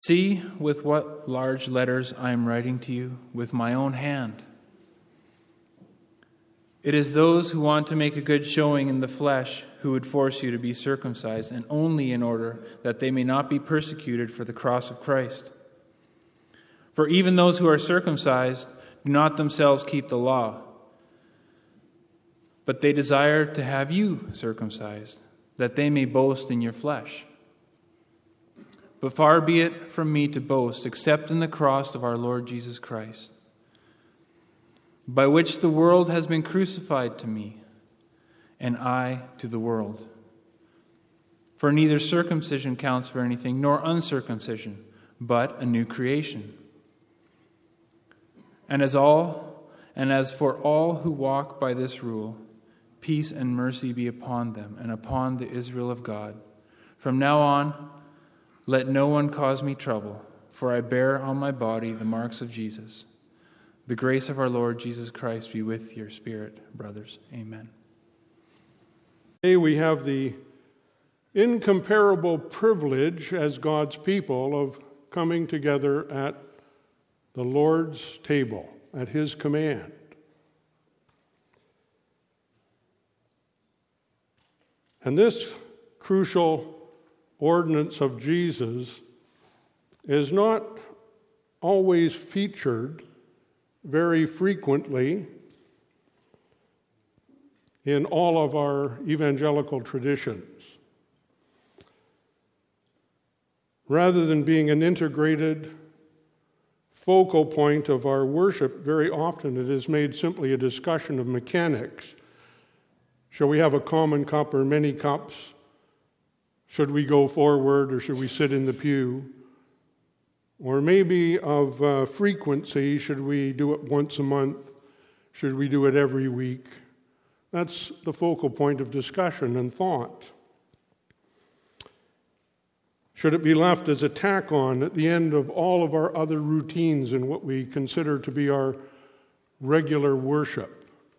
See with what large letters I am writing to you with my own hand. It is those who want to make a good showing in the flesh who would force you to be circumcised, and only in order that they may not be persecuted for the cross of Christ. For even those who are circumcised do not themselves keep the law, but they desire to have you circumcised, that they may boast in your flesh. But far be it from me to boast, except in the cross of our Lord Jesus Christ, by which the world has been crucified to me, and I to the world. For neither circumcision counts for anything, nor uncircumcision, but a new creation. And as for all who walk by this rule, peace and mercy be upon them and upon the Israel of God. From now on, let no one cause me trouble, for I bear on my body the marks of Jesus. The grace of our Lord Jesus Christ be with your spirit, brothers. Amen. Today we have the incomparable privilege as God's people of coming together at the Lord's table, at His command. And this crucial ordinance of Jesus is not always featured very frequently in all of our evangelical traditions. Rather than being an integrated focal point of our worship, very often it is made simply a discussion of mechanics. Shall we have a common cup or many cups? Should we go forward or should we sit in the pew? Or maybe of frequency, should we do it once a month? Should we do it every week? That's the focal point of discussion and thought. Should it be left as a tack on at the end of all of our other routines in what we consider to be our regular worship?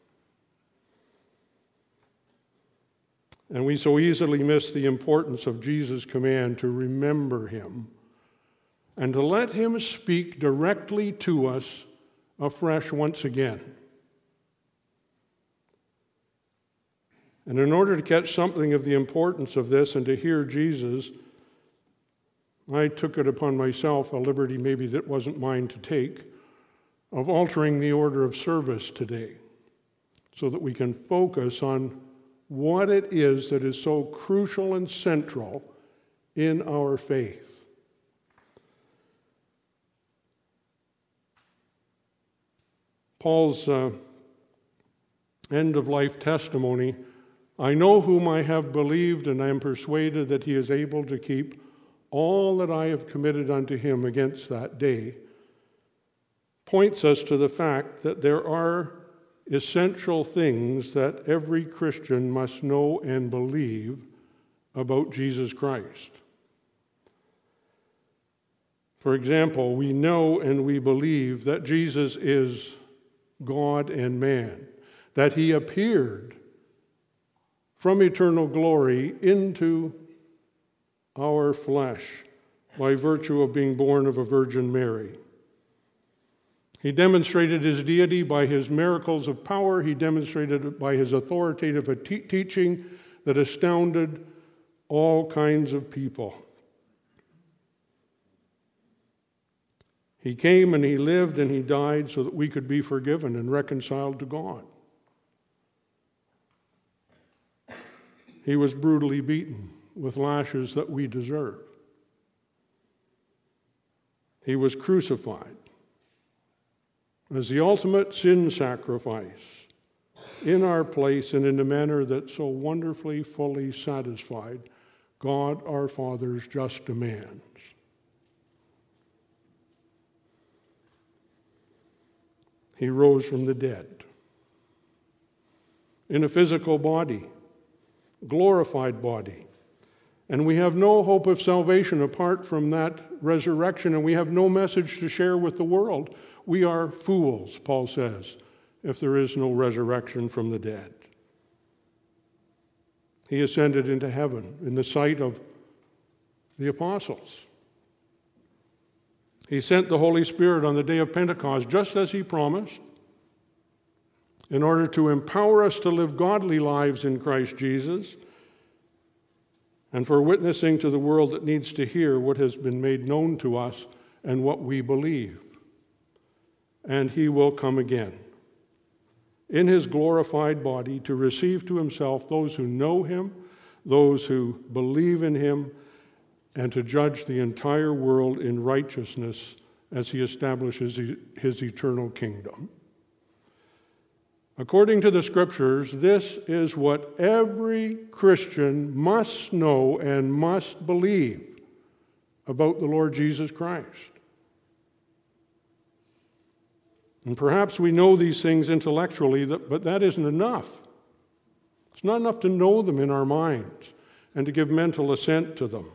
And we so easily miss the importance of Jesus' command to remember Him and to let Him speak directly to us afresh once again. And in order to catch something of the importance of this and to hear Jesus, I took it upon myself, a liberty maybe that wasn't mine to take, of altering the order of service today so that we can focus on what it is that is so crucial and central in our faith. Paul's end-of-life testimony, I know whom I have believed, and I am persuaded that He is able to keep all that I have committed unto Him against that day, points us to the fact that there are essential things that every Christian must know and believe about Jesus Christ. For example, we know and we believe that Jesus is God and man, that He appeared from eternal glory into our flesh by virtue of being born of a Virgin Mary. He demonstrated His deity by His miracles of power. He demonstrated it by His authoritative teaching that astounded all kinds of people. He came and He lived and He died so that we could be forgiven and reconciled to God. He was brutally beaten with lashes that we deserve. He was crucified as the ultimate sin sacrifice in our place and in a manner that so wonderfully, fully satisfied God our Father's just demands. He rose from the dead in a physical body, glorified body. And we have no hope of salvation apart from that resurrection, and we have no message to share with the world. We are fools, Paul says, if there is no resurrection from the dead. He ascended into heaven in the sight of the apostles. He sent the Holy Spirit on the day of Pentecost, just as He promised, in order to empower us to live godly lives in Christ Jesus, and for witnessing to the world that needs to hear what has been made known to us and what we believe. And He will come again in His glorified body to receive to Himself those who know Him, those who believe in Him, and to judge the entire world in righteousness as He establishes His eternal kingdom. According to the Scriptures, this is what every Christian must know and must believe about the Lord Jesus Christ. And perhaps we know these things intellectually, but that isn't enough. It's not enough to know them in our minds and to give mental assent to them.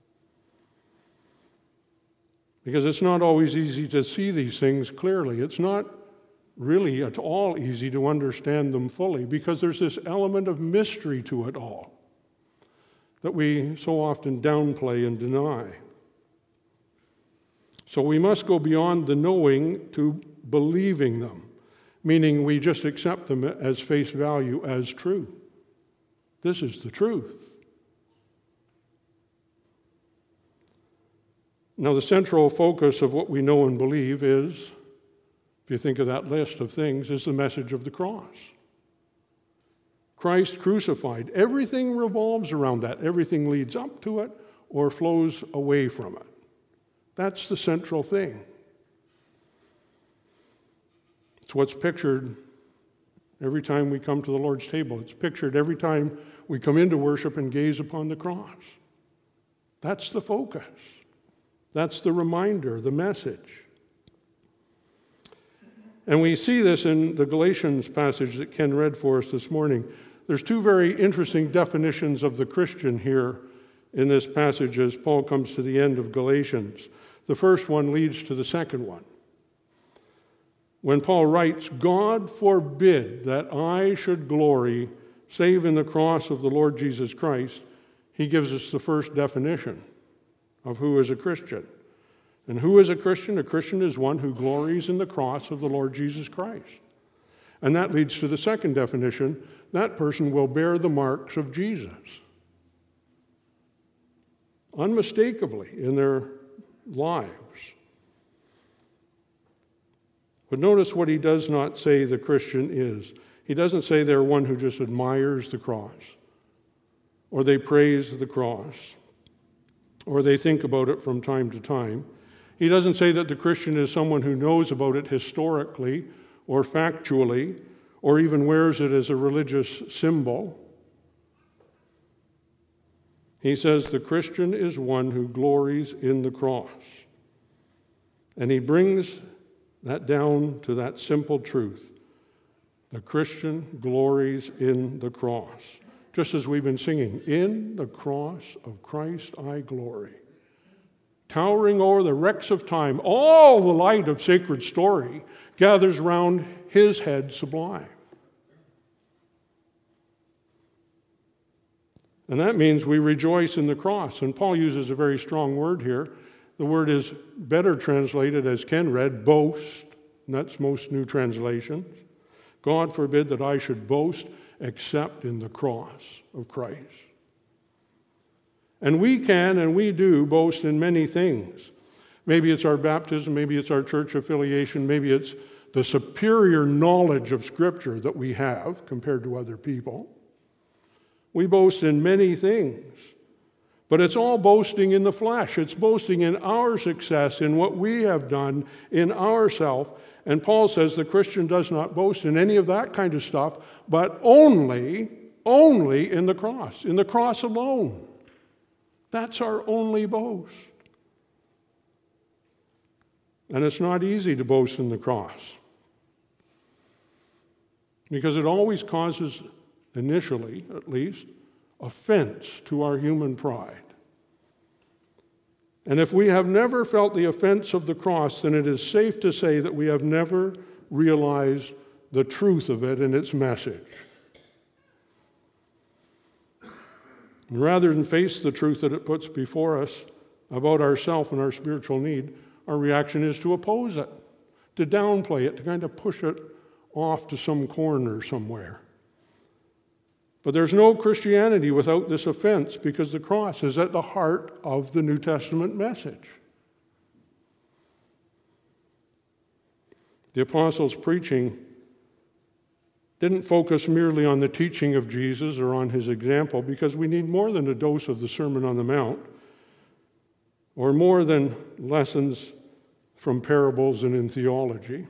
Because it's not always easy to see these things clearly. It's not really at all easy to understand them fully, because there's this element of mystery to it all that we so often downplay and deny. So we must go beyond the knowing to believing them, meaning we just accept them as face value, as true. This is the truth. Now, the central focus of what we know and believe is, if you think of that list of things, is the message of the cross. Christ crucified. Everything revolves around that. Everything leads up to it or flows away from it. That's the central thing. It's what's pictured every time we come to the Lord's table. It's pictured every time we come into worship and gaze upon the cross. That's the focus. That's the reminder, the message. And we see this in the Galatians passage that Ken read for us this morning. There's two very interesting definitions of the Christian here in this passage as Paul comes to the end of Galatians. The first one leads to the second one. When Paul writes, "God forbid that I should glory save in the cross of the Lord Jesus Christ," he gives us the first definition of who is a Christian. And who is a Christian? A Christian is one who glories in the cross of the Lord Jesus Christ. And that leads to the second definition. That person will bear the marks of Jesus, unmistakably, in their lives. But notice what he does not say the Christian is. He doesn't say they're one who just admires the cross, or they praise the cross, or they think about it from time to time. He doesn't say that the Christian is someone who knows about it historically or factually, or even wears it as a religious symbol. He says the Christian is one who glories in the cross. And he brings that down to that simple truth. The Christian glories in the cross. Just as we've been singing, "In the cross of Christ I glory." Towering over the wrecks of time, all the light of sacred story gathers round his head sublime. And that means we rejoice in the cross. And Paul uses a very strong word here. The word is better translated, as Ken read, boast. And that's most new translations. God forbid that I should boast except in the cross of Christ. And we can and we do boast in many things. Maybe it's our baptism, maybe it's our church affiliation, maybe it's the superior knowledge of Scripture that we have compared to other people. We boast in many things. But it's all boasting in the flesh. It's boasting in our success, in what we have done, in ourselves. And Paul says the Christian does not boast in any of that kind of stuff, but only in the cross alone. That's our only boast. And it's not easy to boast in the cross, because it always causes, initially at least, offense to our human pride. And if we have never felt the offense of the cross, then it is safe to say that we have never realized the truth of it and its message. And rather than face the truth that it puts before us about ourselves and our spiritual need, our reaction is to oppose it, to downplay it, to kind of push it off to some corner somewhere. But there's no Christianity without this offense, because the cross is at the heart of the New Testament message. The apostles' preaching didn't focus merely on the teaching of Jesus or on his example, because we need more than a dose of the Sermon on the Mount, or more than lessons from parables and in theology.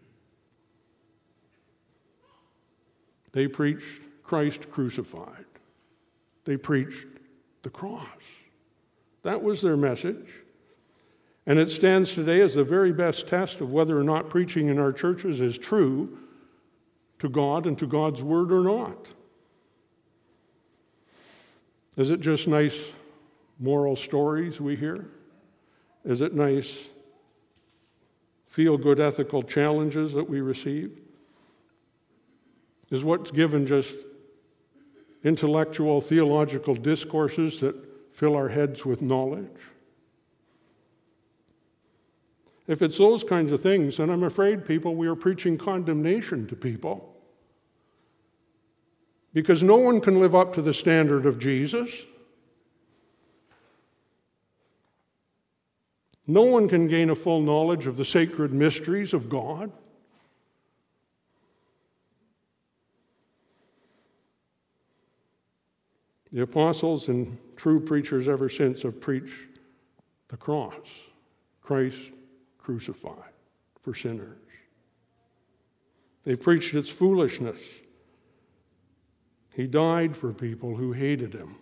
They preached Christ crucified. They preached the cross. That was their message. And it stands today as the very best test of whether or not preaching in our churches is true to God and to God's Word or not. Is it just nice moral stories we hear? Is it nice feel-good ethical challenges that we receive? Is what's given just intellectual, theological discourses that fill our heads with knowledge? If it's those kinds of things, then I'm afraid, people, we are preaching condemnation to people. Because no one can live up to the standard of Jesus. No one can gain a full knowledge of the sacred mysteries of God. The apostles and true preachers ever since have preached the cross, Christ crucified for sinners. They've preached its foolishness. He died for people who hated him.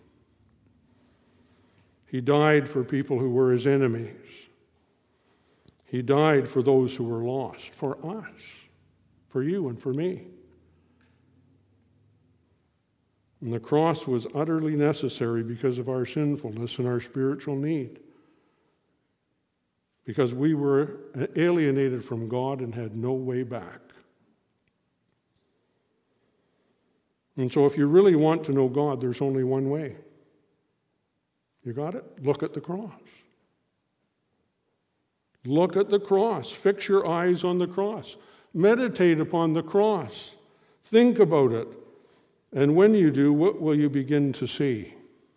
He died for people who were his enemies. He died for those who were lost, for us, for you and for me. And the cross was utterly necessary because of our sinfulness and our spiritual need. Because we were alienated from God and had no way back. And so if you really want to know God, there's only one way. You got it? Look at the cross. Look at the cross. Fix your eyes on the cross. Meditate upon the cross. Think about it. And when you do, what will you begin to see?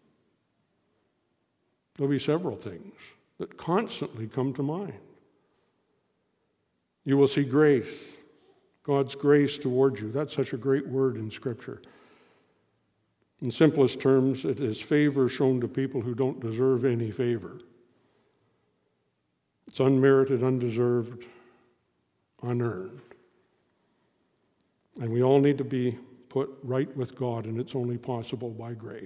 There'll be several things that constantly come to mind. You will see grace, God's grace towards you. That's such a great word in Scripture. In simplest terms, it is favor shown to people who don't deserve any favor. It's unmerited, undeserved, unearned. And we all need to be put right with God, and it's only possible by grace.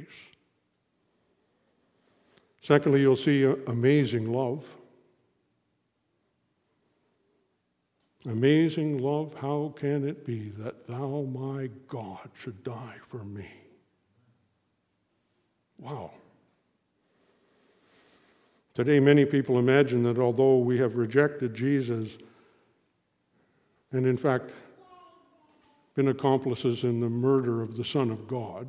Secondly, you'll see amazing love. Amazing love, how can it be that thou, my God, should die for me? Wow. Today, many people imagine that although we have rejected Jesus, and in fact, been accomplices in the murder of the Son of God,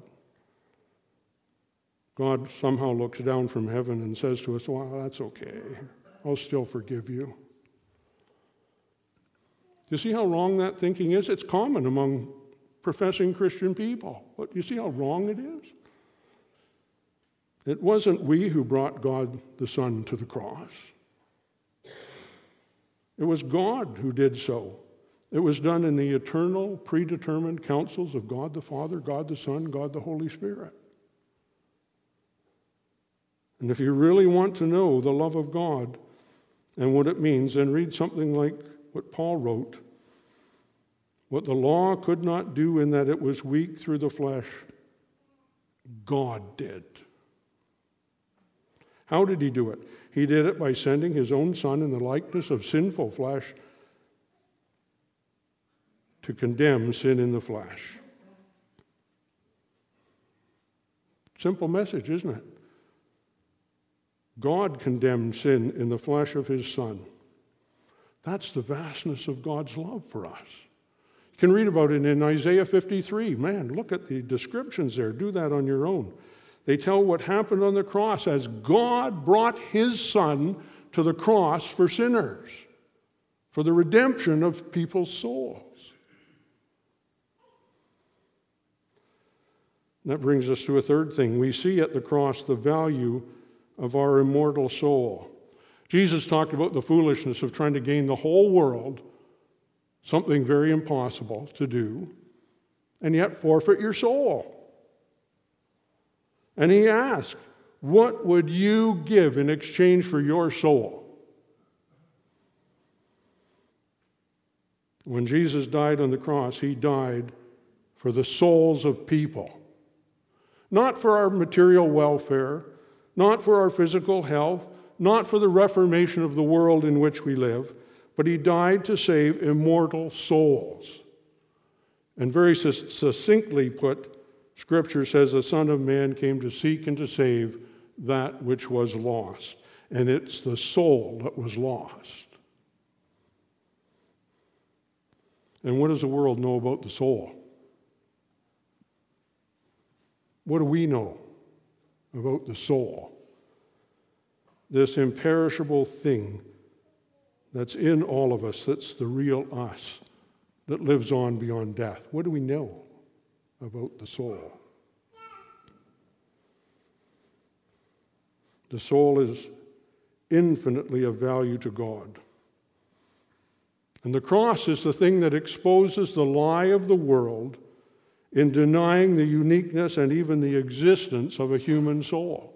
God somehow looks down from heaven and says to us, well, that's okay. I'll still forgive you. Do you see how wrong that thinking is? It's common among professing Christian people. But you see how wrong it is? It wasn't we who brought God the Son to the cross. It was God who did so. It was done in the eternal, predetermined counsels of God the Father, God the Son, God the Holy Spirit. And if you really want to know the love of God and what it means, then read something like what Paul wrote. What the law could not do in that it was weak through the flesh, God did. How did he do it? He did it by sending his own Son in the likeness of sinful flesh to condemn sin in the flesh. Simple message, isn't it? God condemned sin in the flesh of his Son. That's the vastness of God's love for us. You can read about it in Isaiah 53. Man, look at the descriptions there. Do that on your own. They tell what happened on the cross as God brought his Son to the cross for sinners, for the redemption of people's souls. And that brings us to a third thing. We see at the cross the value of our immortal soul. Jesus talked about the foolishness of trying to gain the whole world, something very impossible to do, and yet forfeit your soul. And he asked, what would you give in exchange for your soul? When Jesus died on the cross, he died for the souls of people. Not for our material welfare, not for our physical health, not for the reformation of the world in which we live, but he died to save immortal souls. And very succinctly put, Scripture says the Son of Man came to seek and to save that which was lost. And it's the soul that was lost. And what does the world know about the soul? What do we know about the soul? This imperishable thing that's in all of us, that's the real us, that lives on beyond death. What do we know about the soul? The soul is infinitely of value to God. And the cross is the thing that exposes the lie of the world in denying the uniqueness and even the existence of a human soul.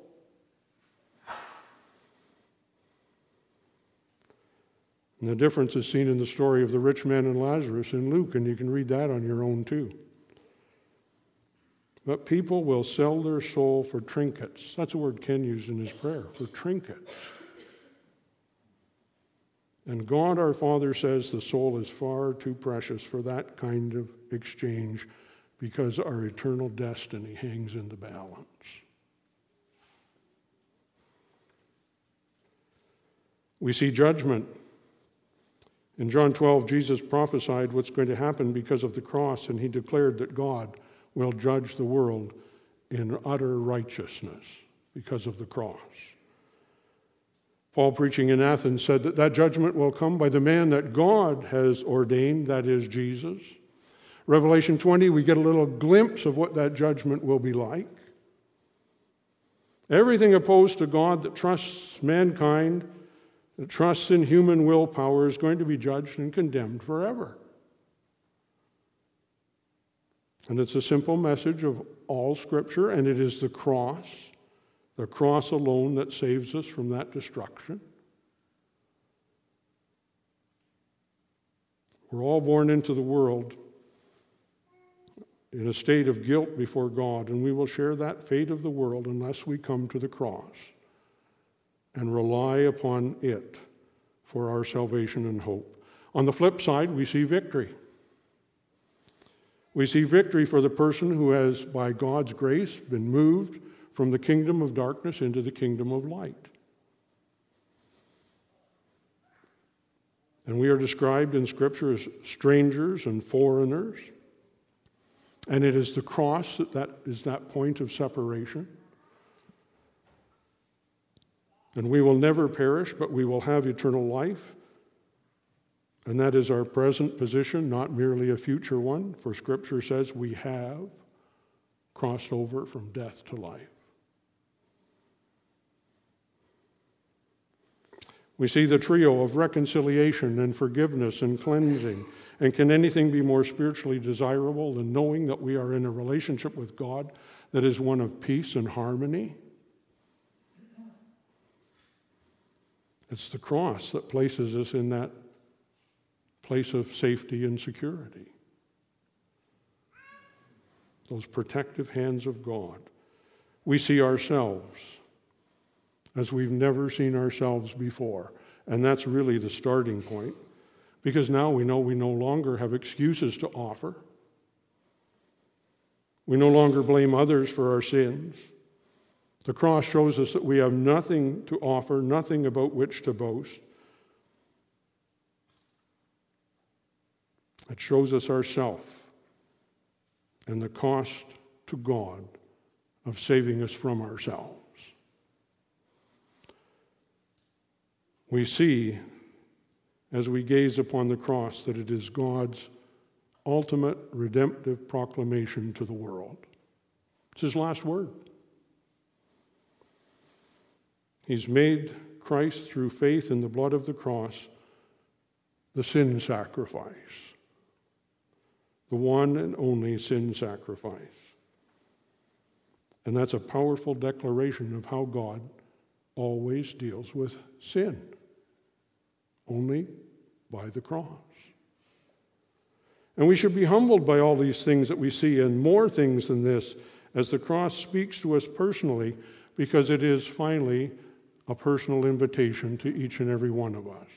And the difference is seen in the story of the rich man and Lazarus in Luke, and you can read that on your own too. But people will sell their soul for trinkets. That's a word Ken used in his prayer, for trinkets. And God our Father says the soul is far too precious for that kind of exchange because our eternal destiny hangs in the balance. We see judgment. In John 12, Jesus prophesied what's going to happen because of the cross, and he declared that God will judge the world in utter righteousness because of the cross. Paul, preaching in Athens, said that that judgment will come by the man that God has ordained, that is Jesus. Revelation 20, we get a little glimpse of what that judgment will be like. Everything opposed to God that trusts mankind, that trusts in human willpower, is going to be judged and condemned forever. And it's a simple message of all Scripture, and it is the cross alone that saves us from that destruction. We're all born into the world in a state of guilt before God, and we will share that fate of the world unless we come to the cross and rely upon it for our salvation and hope. On the flip side, we see victory. We see victory for the person who has, by God's grace, been moved from the kingdom of darkness into the kingdom of light. And we are described in Scripture as strangers and foreigners. And it is the cross that is that point of separation. And we will never perish, but we will have eternal life. And that is our present position, not merely a future one, for Scripture says we have crossed over from death to life. We see the trio of reconciliation and forgiveness and cleansing. And can anything be more spiritually desirable than knowing that we are in a relationship with God that is one of peace and harmony? It's the cross that places us in that place of safety and security. Those protective hands of God. We see ourselves as we've never seen ourselves before. And that's really the starting point. Because now we know we no longer have excuses to offer. We no longer blame others for our sins. The cross shows us that we have nothing to offer, nothing about which to boast. It shows us ourself and the cost to God of saving us from ourselves. we see, as we gaze upon the cross, that it is God's ultimate redemptive proclamation to the world. It's his last word. He's made Christ, through faith in the blood of the cross, the sin sacrifice, the one and only sin sacrifice. And that's a powerful declaration of how God always deals with sin, only by the cross. And we should be humbled by all these things that we see, and more things than this, as the cross speaks to us personally, because it is finally a personal invitation to each and every one of us.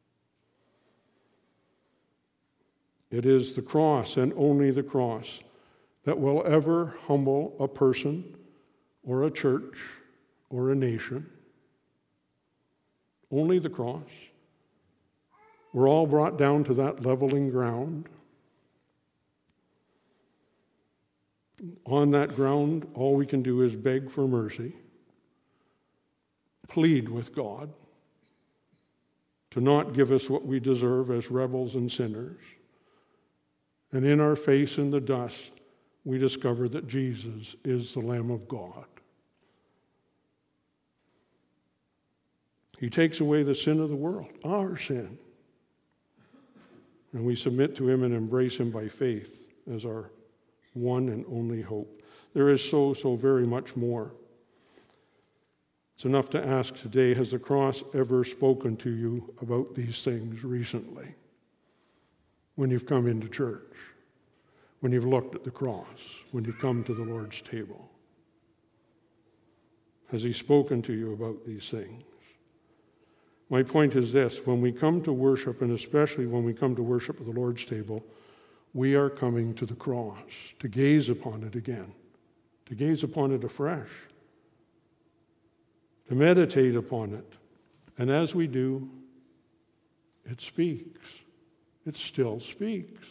It is the cross, and only the cross, that will ever humble a person or a church or a nation. Only the cross. We're all brought down to that leveling ground. On that ground, all we can do is beg for mercy, plead with God to not give us what we deserve as rebels and sinners. And in our face in the dust, we discover that Jesus is the Lamb of God. He takes away the sin of the world, our sin. And we submit to him and embrace him by faith as our one and only hope. There is so very much more. It's enough to ask today, has the cross ever spoken to you about these things recently? When you've come into church, when you've looked at the cross, when you've come to the Lord's table. Has he spoken to you about these things? My point is this: when we come to worship, and especially when we come to worship at the Lord's table, we are coming to the cross to gaze upon it again, to gaze upon it afresh, to meditate upon it. And as we do, it speaks. It still speaks.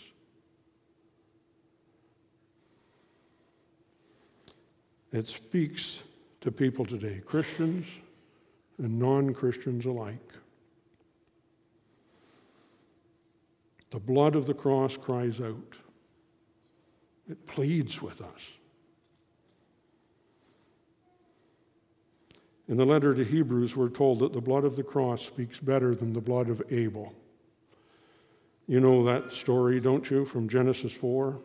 It speaks to people today, Christians and non-Christians alike. The blood of the cross cries out. It pleads with us. In the letter to Hebrews, we're told that the blood of the cross speaks better than the blood of Abel. You know that story, don't you, from Genesis 4?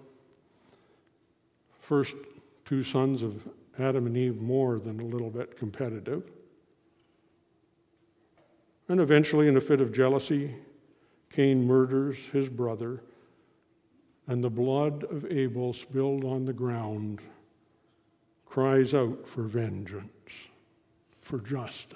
First two sons of Adam and Eve, more than a little bit competitive. And eventually, in a fit of jealousy, Cain murders his brother, and the blood of Abel spilled on the ground cries out for vengeance, for justice.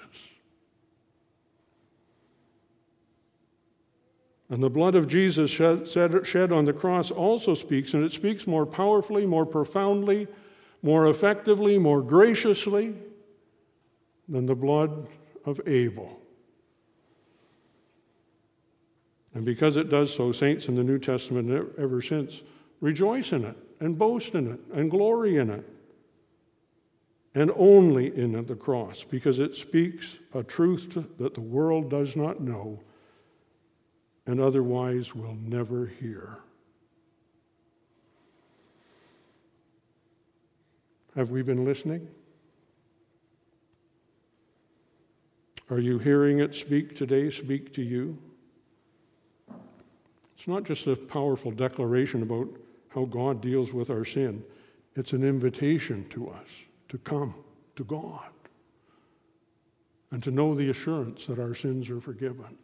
And the blood of Jesus shed on the cross also speaks, and it speaks more powerfully, more profoundly, more effectively, more graciously than the blood of Abel. And because it does so, saints in the New Testament ever since rejoice in it and boast in it and glory in it. And only in the cross, because it speaks a truth that the world does not know and otherwise will never hear. Have we been listening? Are you hearing it speak today, speak to you? It's not just a powerful declaration about how God deals with our sin. It's an invitation to us to come to God and to know the assurance that our sins are forgiven.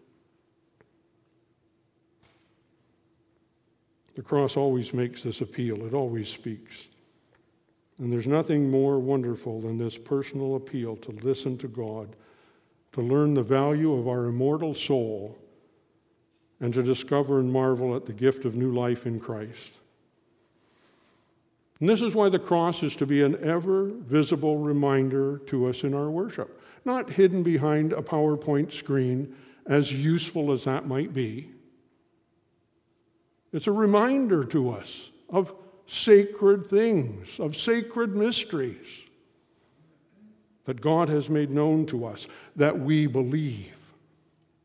The cross always makes this appeal. It always speaks. And there's nothing more wonderful than this personal appeal to listen to God, to learn the value of our immortal soul, and to discover and marvel at the gift of new life in Christ. And this is why the cross is to be an ever-visible reminder to us in our worship, not hidden behind a PowerPoint screen, as useful as that might be. It's a reminder to us of sacred things, of sacred mysteries that God has made known to us, that we believe.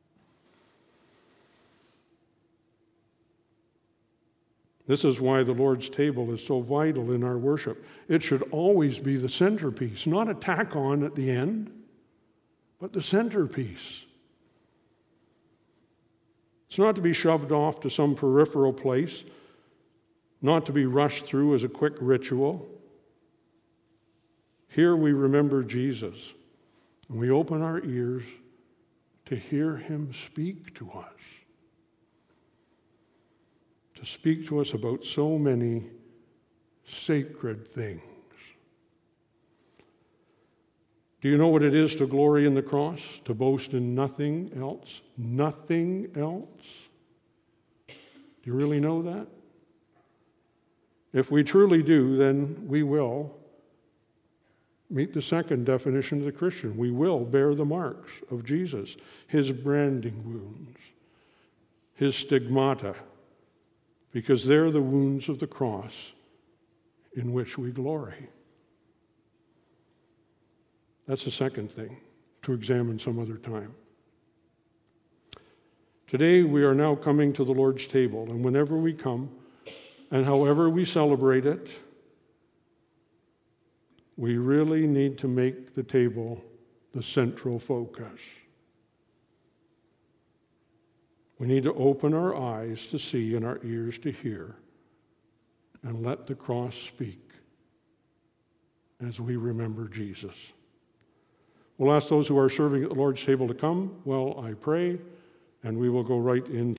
This is why the Lord's table is so vital in our worship. It should always be the centerpiece, not a tack on at the end, but the centerpiece. It's not to be shoved off to some peripheral place, not to be rushed through as a quick ritual. Here we remember Jesus, and we open our ears to hear him speak to us. To speak to us about so many sacred things. Do you know what it is to glory in the cross? To boast in nothing else? Nothing else? Do you really know that? If we truly do, then we will meet the second definition of the Christian. We will bear the marks of Jesus, his branding wounds, his stigmata, because they're the wounds of the cross in which we glory. That's the second thing to examine some other time. Today we are now coming to the Lord's table, and whenever we come, and however we celebrate it, we really need to make the table the central focus. We need to open our eyes to see and our ears to hear, and let the cross speak as we remember Jesus. We'll ask those who are serving at the Lord's table to come while I pray, and we will go right into